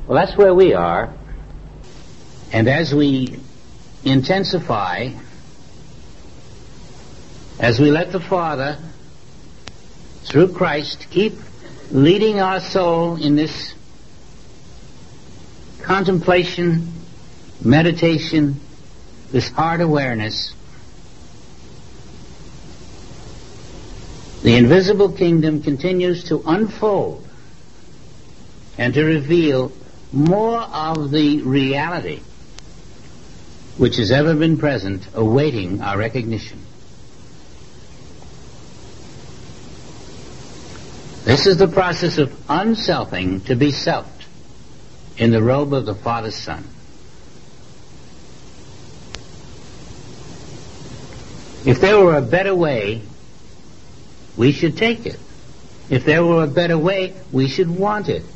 Well, that's where we are. And as we intensify, as we let the Father, through Christ, keep leading our soul in this contemplation, meditation, this heart awareness, the invisible kingdom continues to unfold and to reveal more of the reality which has ever been present, awaiting our recognition. This is the process of unselfing to be selfed in the robe of the Father's Son. If there were a better way, we should take it. If there were a better way, we should want it.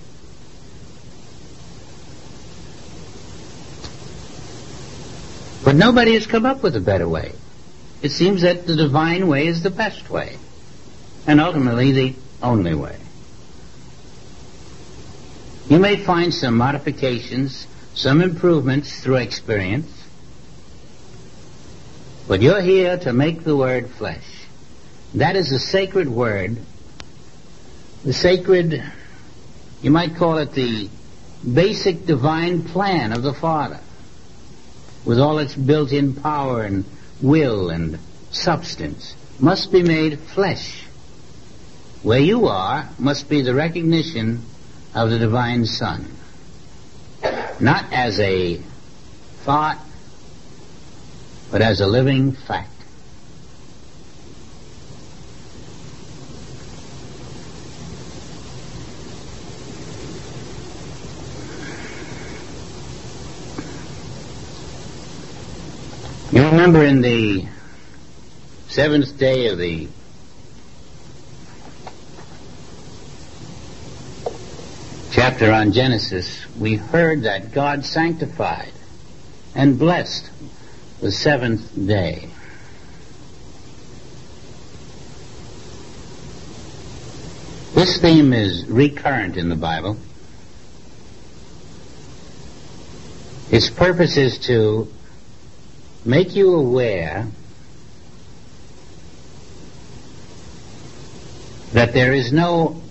But nobody has come up with a better way. It seems that the divine way is the best way, and ultimately the only way. You may find some modifications, some improvements through experience, but you're here to make the word flesh. That is the sacred word, the sacred, you might call it the basic divine plan of the Father, with all its built-in power and will and substance, must be made flesh. Where you are must be the recognition of the divine Son, not as a thought, but as a living fact. You remember in the seventh day of the chapter on Genesis, we heard that God sanctified and blessed the seventh day. This theme is recurrent in the Bible. Its purpose is to make you aware that there is no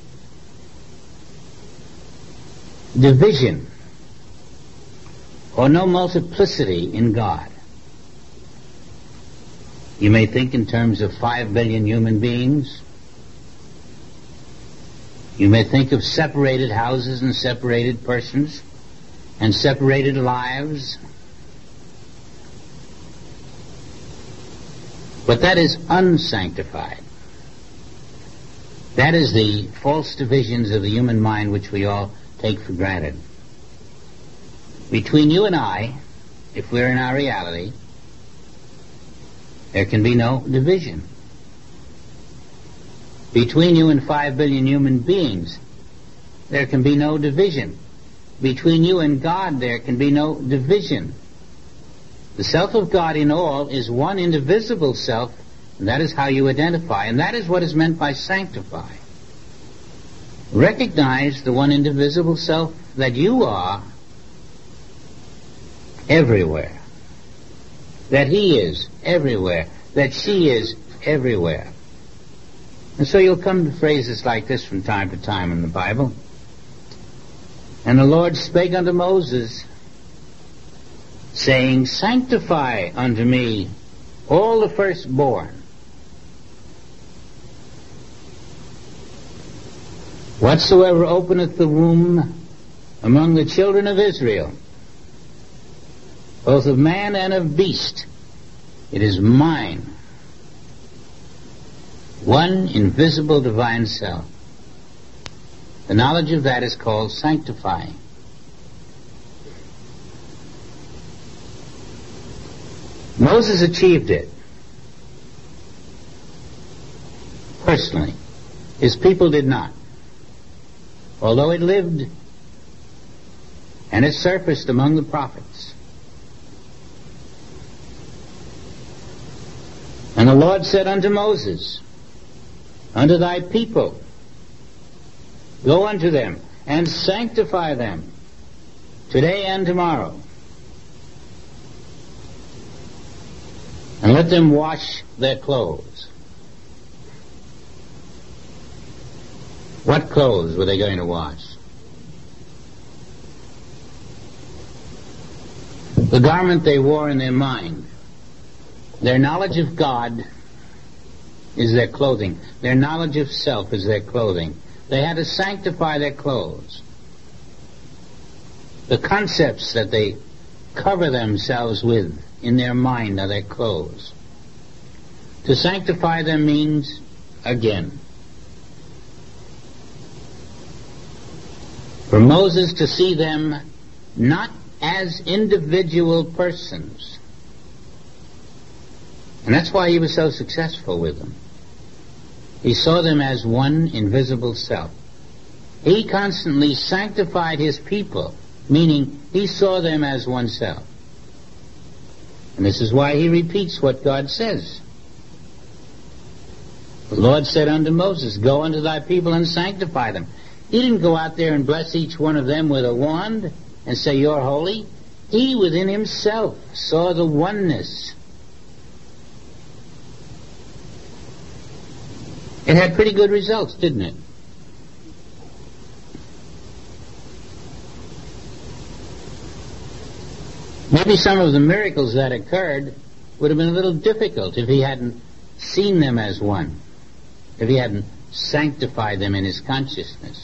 division or no multiplicity in God. You may think in terms of 5 billion human beings. You may think of separated houses and separated persons and separated lives. But that is unsanctified. That is the false divisions of the human mind which we all take for granted. Between you and I, if we're in our reality, there can be no division. Between you and 5 billion human beings, there can be no division. Between you and God, there can be no division. The self of God in all is one indivisible self, and that is how you identify, and that is what is meant by sanctify. Recognize the one indivisible self that you are everywhere, that he is everywhere, that she is everywhere. And so you'll come to phrases like this from time to time in the Bible. And the Lord spake unto Moses, saying, sanctify unto me all the firstborn. Whatsoever openeth the womb among the children of Israel, both of man and of beast, it is mine. One invisible divine self. The knowledge of that is called sanctifying. Moses achieved it personally. His people did not. Although it lived and it surfaced among the prophets. And the Lord said unto Moses, unto thy people, go unto them and sanctify them, today and tomorrow. And let them wash their clothes. What clothes were they going to wash? The garment they wore in their mind. Their knowledge of God is their clothing. Their knowledge of self is their clothing. They had to sanctify their clothes. The concepts that they cover themselves with in their mind are their clothes. To sanctify them means, again, for Moses to see them not as individual persons. And that's why he was so successful with them. He saw them as one invisible self. He constantly sanctified his people, meaning he saw them as one self. And this is why he repeats what God says. The Lord said unto Moses, go unto thy people and sanctify them. He didn't go out there and bless each one of them with a wand and say, you're holy. He within himself saw the oneness. It had pretty good results, didn't it? Maybe some of the miracles that occurred would have been a little difficult if he hadn't seen them as one, if he hadn't sanctified them in his consciousness.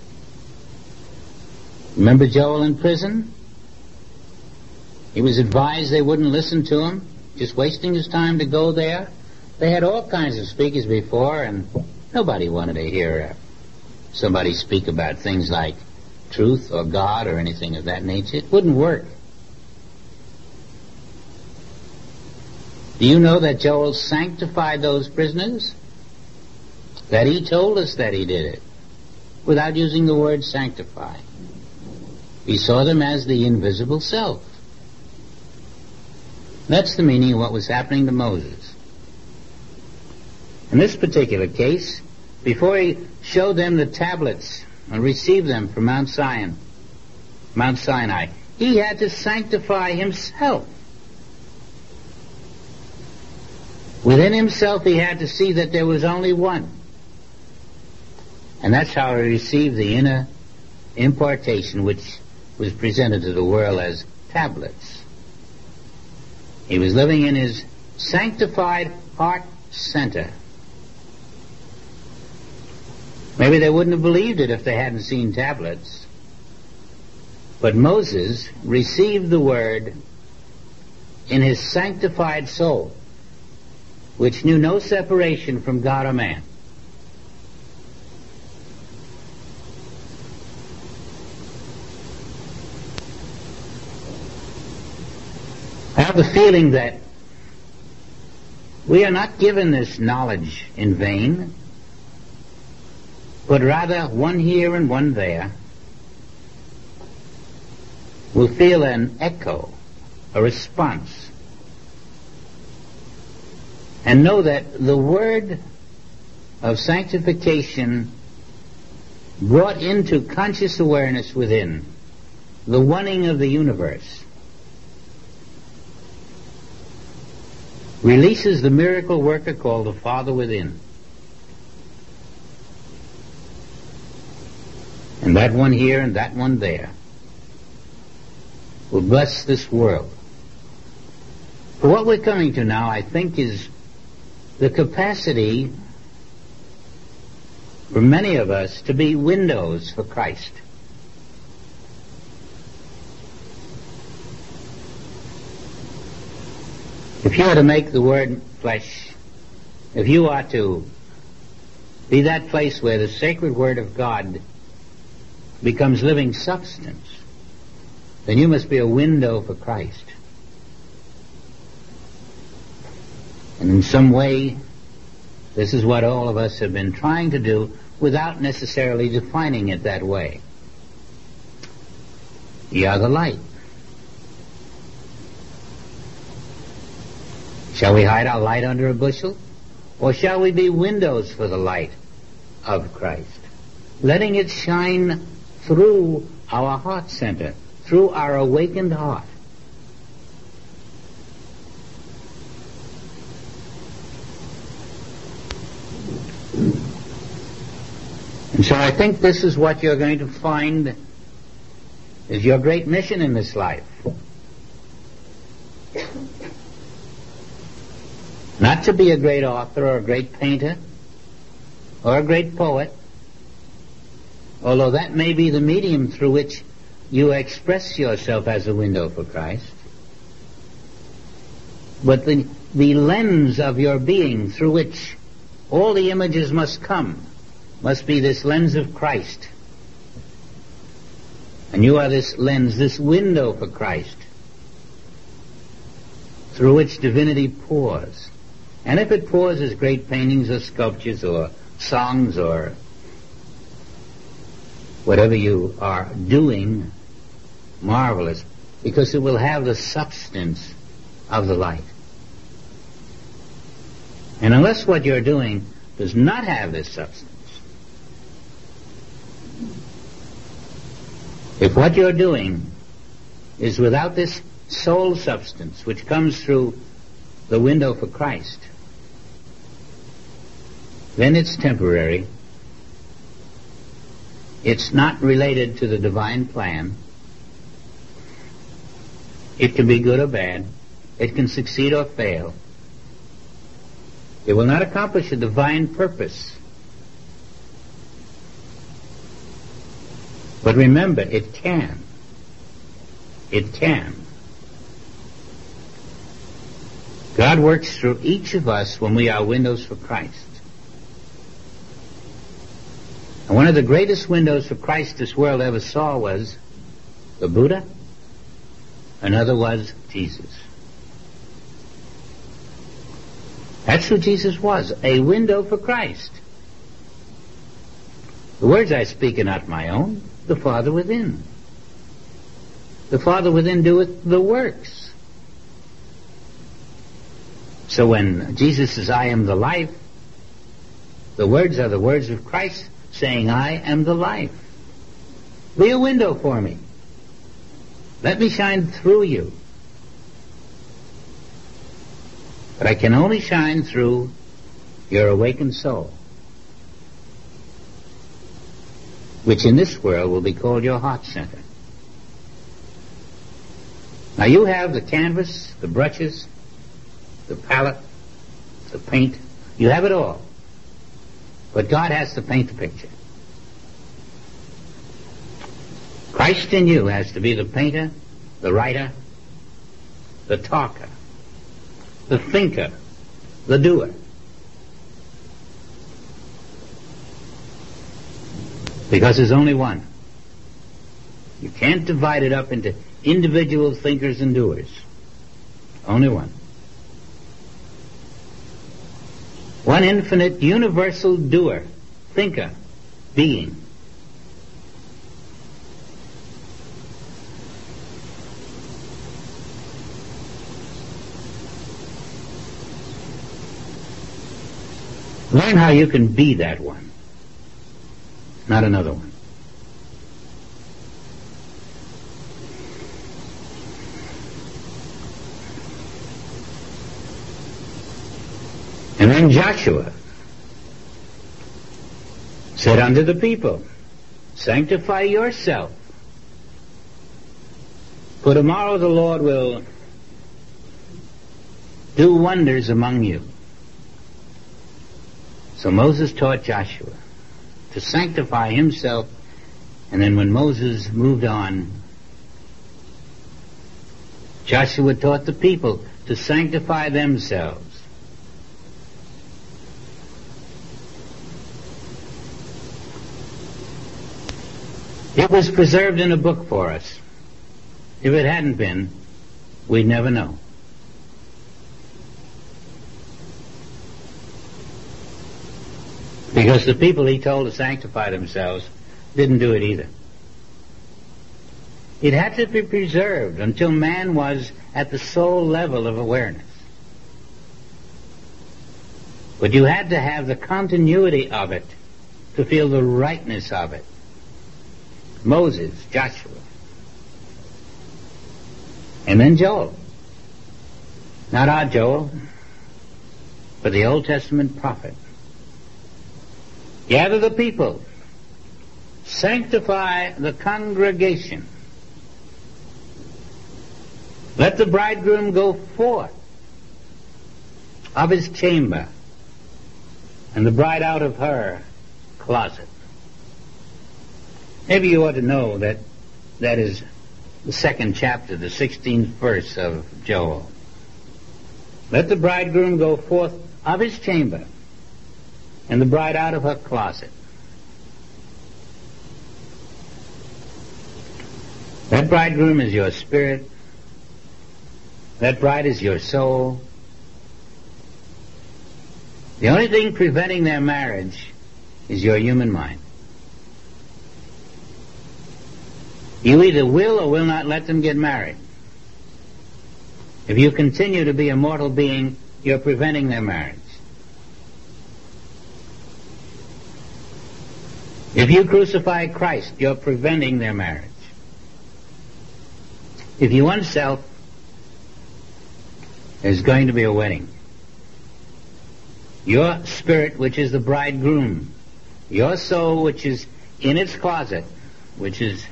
Remember Joel in prison? He was advised they wouldn't listen to him, just wasting his time to go there. They had all kinds of speakers before, and nobody wanted to hear somebody speak about things like truth or God or anything of that nature. It wouldn't work. Do you know that Joel sanctified those prisoners? That he told us that he did it, without using the word sanctify. He saw them as the invisible self. That's the meaning of what was happening to Moses. In this particular case, before he showed them the tablets and received them from Mount Sinai, he had to sanctify himself. Within himself, he had to see that there was only one. And that's how he received the inner impartation, which was presented to the world as tablets. He was living in his sanctified heart center. Maybe they wouldn't have believed it if they hadn't seen tablets. But Moses received the word in his sanctified soul, which knew no separation from God or man. I have the feeling that we are not given this knowledge in vain, but rather one here and one there will feel an echo, a response, and know that the word of sanctification brought into conscious awareness within the oneing of the universe releases the miracle worker called the Father within. And that one here and that one there will bless this world. But what we're coming to now, I think, is the capacity for many of us to be windows for Christ. If you are to make the Word flesh, if you are to be that place where the sacred Word of God becomes living substance, then you must be a window for Christ. And in some way, this is what all of us have been trying to do without necessarily defining it that way. You are the light. Shall we hide our light under a bushel? Or shall we be windows for the light of Christ, letting it shine through our heart center, through our awakened heart. And so I think this is what you're going to find is your great mission in this life. Not to be a great author or a great painter or a great poet, although that may be the medium through which you express yourself as a window for Christ. But the lens of your being through which all the images must come must be this lens of Christ. And you are this lens, this window for Christ, through which divinity pours. And if it pours as great paintings or sculptures or songs or whatever you are doing, marvelous, because it will have the substance of the light. And unless what you're doing does not have this substance, if what you're doing is without this soul substance which comes through the window for Christ, then it's temporary. It's not related to the divine plan. It can be good or bad. It can succeed or fail. It will not accomplish a divine purpose. But remember, it can. It can. God works through each of us when we are windows for Christ. And one of the greatest windows for Christ this world ever saw was the Buddha. Another was Jesus. That's who Jesus was, a window for Christ. The words I speak are not my own, the Father within. The Father within doeth the works. So when Jesus says, I am the life, the words are the words of Christ saying, I am the life. Be a window for me. Let me shine through you. But I can only shine through your awakened soul, which in this world will be called your heart center. Now you have the canvas, the brushes, the palette, the paint. You have it all. But God has to paint the picture. Christ in you has to be the painter, the writer, the talker, the thinker, the doer. Because there's only one. You can't divide it up into individual thinkers and doers. Only one. One infinite, universal doer, thinker, being. Learn how you can be that one, not another one. And then Joshua said unto the people, sanctify yourself, for tomorrow the Lord will do wonders among you. So Moses taught Joshua to sanctify himself, and then when Moses moved on, Joshua taught the people to sanctify themselves. It was preserved in a book for us. If it hadn't been, we'd never know. Because the people he told to sanctify themselves didn't do it either. It had to be preserved until man was at the soul level of awareness. But you had to have the continuity of it to feel the rightness of it. Moses, Joshua. And then Joel. Not our Joel, but the Old Testament prophet. Gather the people. Sanctify the congregation. Let the bridegroom go forth of his chamber, and the bride out of her closet. Maybe you ought to know that that is the second chapter, the 16th verse of Joel. Let the bridegroom go forth of his chamber, and the bride out of her closet. That bridegroom is your spirit. That bride is your soul. The only thing preventing their marriage is your human mind. You either will or will not let them get married. If you continue to be a mortal being, you're preventing their marriage. If you crucify Christ, you're preventing their marriage. If you unself, there's going to be a wedding. Your spirit, which is the bridegroom, your soul, which is in its closet, which is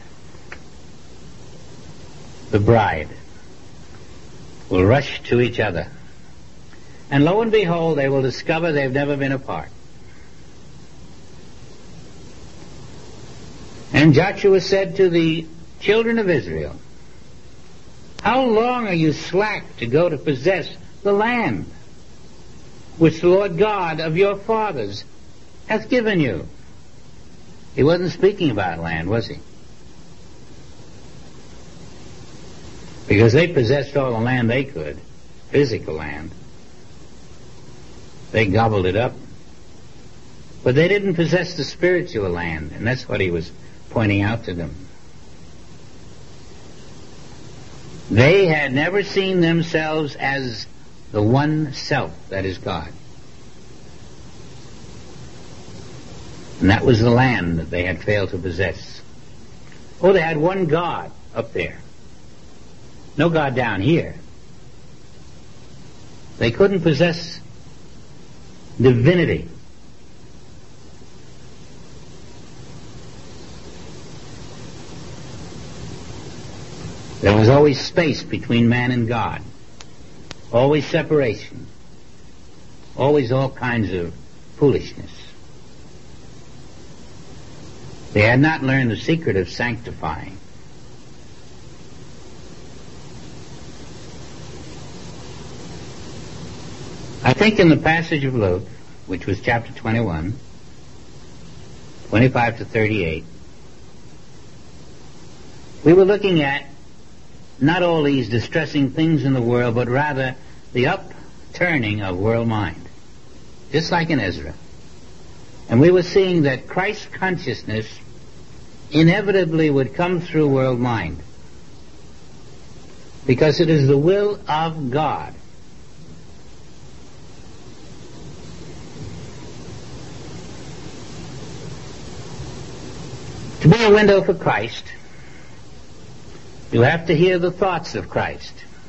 the bride, will rush to each other. And lo and behold, they will discover they've never been apart. And Joshua said to the children of Israel, how long are you slack to go to possess the land which the Lord God of your fathers hath given you? He wasn't speaking about land, was he? Because they possessed all the land they could, physical land. They gobbled it up. But they didn't possess the spiritual land, and that's what he was pointing out to them. They had never seen themselves as the one self that is God. And that was the land that they had failed to possess. Oh, they had one God up there. No God down here. They couldn't possess divinity. There was always space between man and God. Always separation. Always all kinds of foolishness. They had not learned the secret of sanctifying. I think in the passage of Luke, which was chapter 21, 25 to 38, we were looking at not all these distressing things in the world, but rather the upturning of world mind, just like in Ezra. And we were seeing that Christ's consciousness inevitably would come through world mind, because it is the will of God. To be a window for Christ, you have to hear the thoughts of Christ.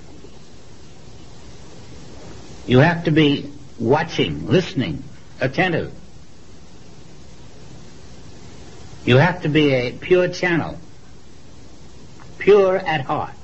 You have to be watching, listening, attentive. You have to be a pure channel, pure at heart.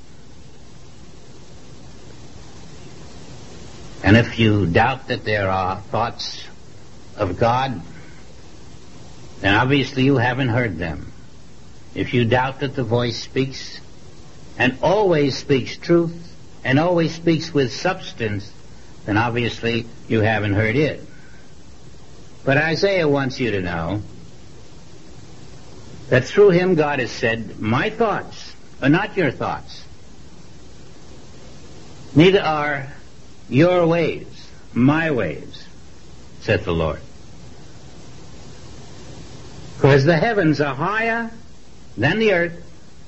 And if you doubt that there are thoughts of God, then obviously you haven't heard them. If you doubt that the voice speaks, and always speaks truth, and always speaks with substance, then obviously you haven't heard it. But Isaiah wants you to know that through him God has said, my thoughts are not your thoughts. Neither are your ways my ways, saith the Lord. Because the heavens are higher than the earth,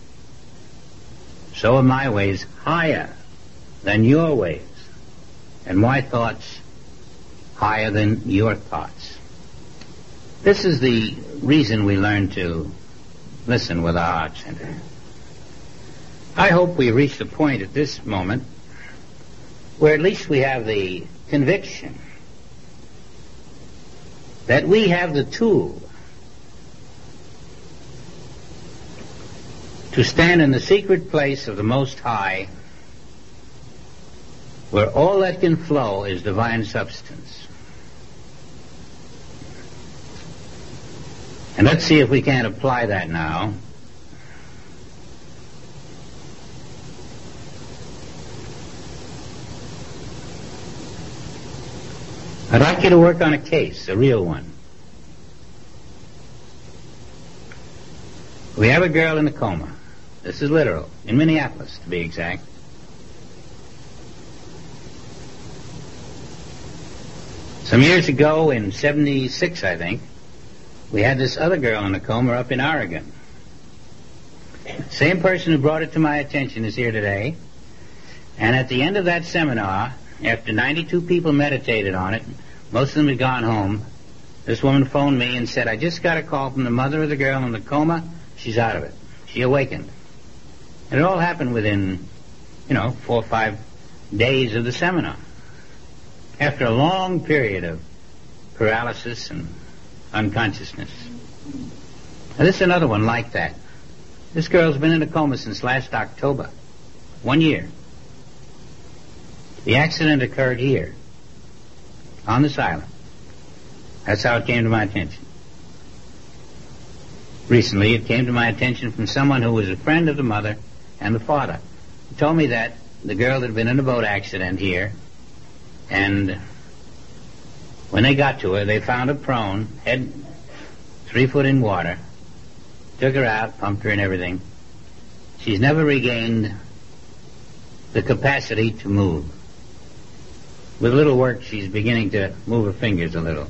so are my ways higher than your ways, and my thoughts higher than your thoughts. This is the reason we learn to listen with our heart center. I hope we reach the point at this moment where at least we have the conviction that we have the tool to stand in the secret place of the Most High, where all that can flow is divine substance. And let's see if we can't apply that now. I'd like you to work on a case, a real one. We have a girl in a coma. This is literal, in Minneapolis, to be exact. Some years ago, in 76, I think, we had this other girl in a coma up in Oregon. Same person who brought it to my attention is here today. And at the end of that seminar, after 92 people meditated on it, most of them had gone home, this woman phoned me and said, I just got a call from the mother of the girl in the coma. She's out of it. She awakened. And it all happened within, 4 or 5 days of the seminar. After a long period of paralysis and unconsciousness. Now, this is another one like that. This girl's been in a coma since last October. 1 year. The accident occurred here, on this island. That's how it came to my attention. Recently, it came to my attention from someone who was a friend of the mother and the father. He told me that the girl had been in a boat accident here, and when they got to her, they found her prone, head 3 foot in water, took her out, pumped her and everything. She's never regained the capacity to move. With a little work, she's beginning to move her fingers a little.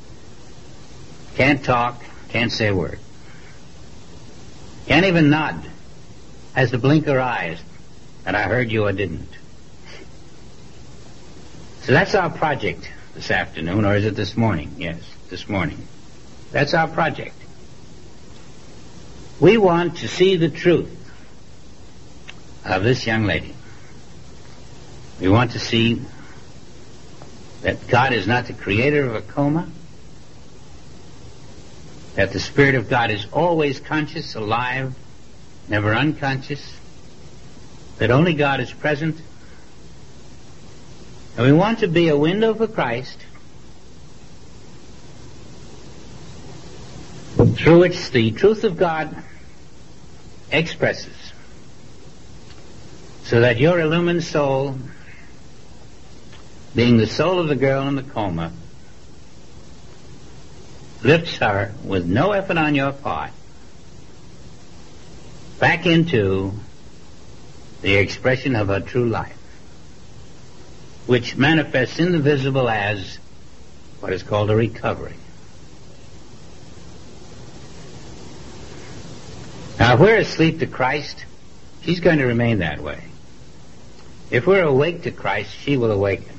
Can't talk, can't say a word. Can't even nod. Has to blink her eyes that I heard you or didn't. So that's our project this afternoon, or is it this morning? Yes, this morning. That's our project. We want to see the truth of this young lady. We want to see that God is not the creator of a coma, that the Spirit of God is always conscious, alive, never unconscious, that only God is present. And we want to be a window for Christ through which the truth of God expresses, so that your illumined soul, being the soul of the girl in the coma, lifts her with no effort on your part back into the expression of her true life, which manifests in the visible as what is called a recovery. Now, if we're asleep to Christ, she's going to remain that way. If we're awake to Christ, she will awaken.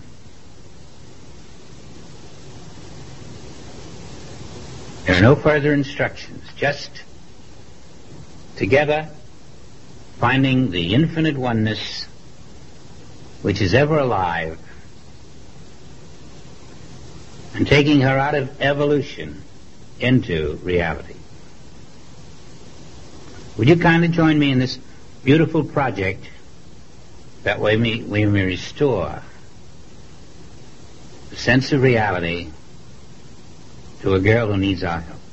There are no further instructions, just together finding the infinite oneness which is ever alive and taking her out of evolution into reality. Would you kindly join me in this beautiful project? That way we may restore the sense of reality to a girl who needs our help.